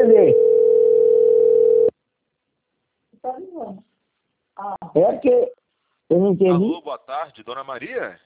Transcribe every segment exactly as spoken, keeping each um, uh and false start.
entender. É que eu não entendi. Alô, boa tarde, Dona Maria?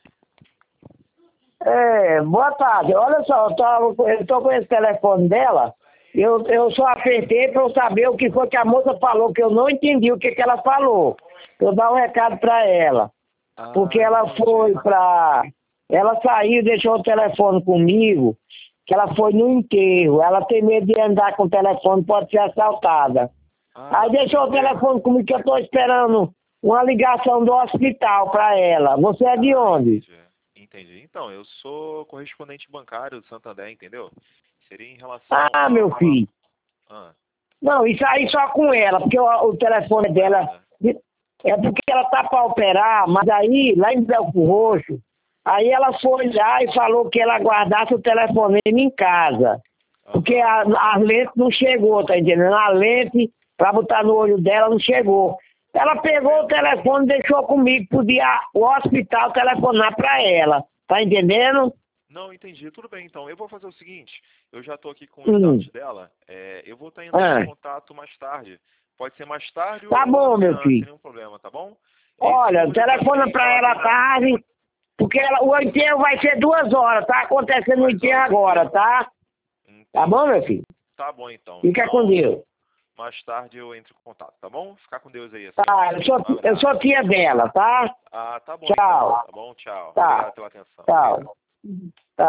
É, boa tarde. Olha só, eu tô, eu tô com esse telefone dela. Eu, eu só apertei para eu saber o que foi que a moça falou, que eu não entendi o que, que ela falou. Eu dar um recado para ela. Ah, Porque ela entendi. foi pra... Ela saiu, deixou o telefone comigo, que ela foi no enterro. Ela tem medo de andar com o telefone, pode ser assaltada. Ah, Aí deixou o telefone comigo, que eu tô esperando uma ligação do hospital para ela. Você é de onde? Entendi. Entendi. Então, eu sou correspondente bancário do Santander, entendeu? Seria em relação Ah, a meu uma... filho. Ah, Não, isso aí só com ela, porque o, o telefone dela... É porque ela tá para operar, mas aí, lá em Belfo Roxo, aí ela foi lá e falou que ela guardasse o telefone em casa. Porque a, a lente não chegou, tá entendendo? A lente, pra botar no olho dela, não chegou. Ela pegou o telefone e deixou comigo, podia o hospital telefonar pra ela. Tá entendendo? Não, entendi. Tudo bem, então. Eu vou fazer o seguinte. Eu já estou aqui com os Hum. dados dela. É, eu vou estar entrando Ah, em contato mais tarde. Pode ser mais tarde tá ou bom, meu amanhã, sem filho. nenhum problema, tá bom? Esse Olha, número telefona também que pra ela ela tem... à tarde, porque ela, o enterro vai ser duas horas, tá acontecendo o Mais enterro horas do agora, enterro. tá? Tá bom, meu filho? Tá bom, então. Fica com Então, Deus. mais tarde eu entro em contato, tá bom? Ficar com Deus aí, a Tá, senhora. eu sou, Um eu abraço. sou tia dela, tá? Ah, tá bom então. Tchau. Tá bom? Tchau. Tá. Obrigado pela atenção. Tchau. Tá.